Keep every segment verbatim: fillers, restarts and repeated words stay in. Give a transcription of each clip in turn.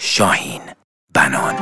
شاهین بنان.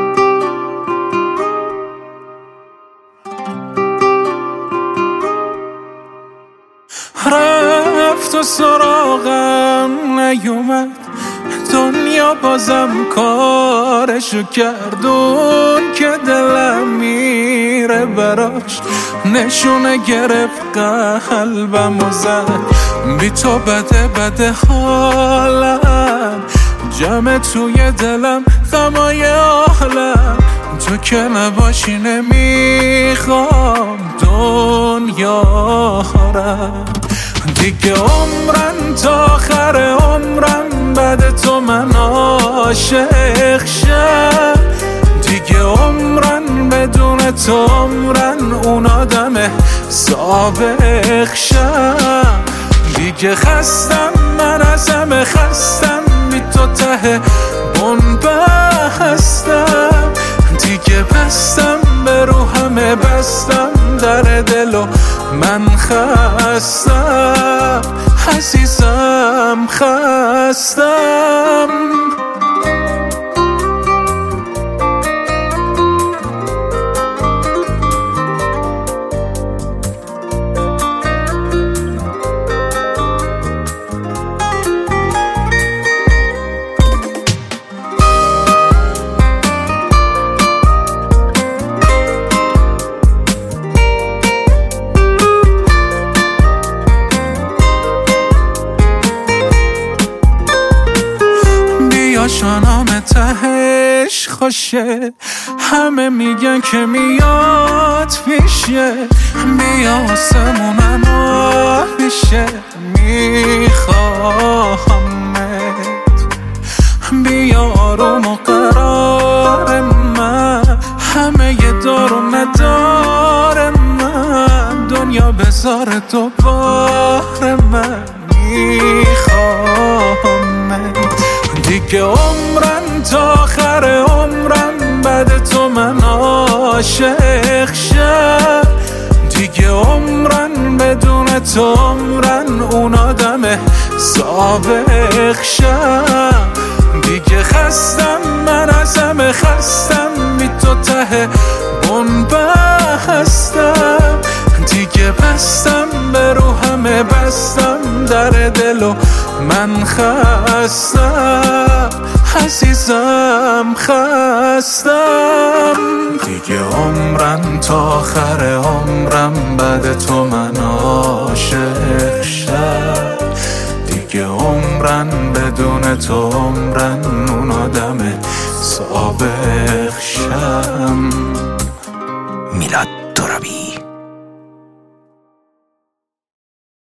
رفت و سراغم نیومد، دنیا بازم کارشو کردون که دلم میره براش، نشونه گرفت قلبم و زد، بی تو بده بده حالم، جمع توی دلم غمای عالم، تو که نباشی نمیخوام دنیا رم، دیگه عمرن تا آخر عمرم بعد تو من عاشق شم، دیگه عمرن بدون تو عمرن اون آدم سابق شم، دیگه خستم من از همه خستم، بی تو ته بنبستم، دیگه بستم به رو همه بستم در دلو من خستم، عزیزم خستم. شانام تهش خوشه، همه میگن که میاد پیشه، بیا آسمونم میشه، میخواهمت، بیا آروم و قرار من، همه یه دار و ندار من، دنیا بذار دوباره من میخواهمت، دیگه عمرن تا آخر عمرم بعد تو من عاشق شم، دیگه عمرن بدون تو عمرن اون آدم سابق شم، دیگه خستم من از همه خستم، بی تو ته بنبستم، دیگه بستم به رو همه بستم در دلو من خستم، عزیزم خستم، دیگه عمرم تا آخر عمرم بعد تو من عاشق شم، دیگه عمرن بدون تو عمرن اون آدم سابق شم. میلاد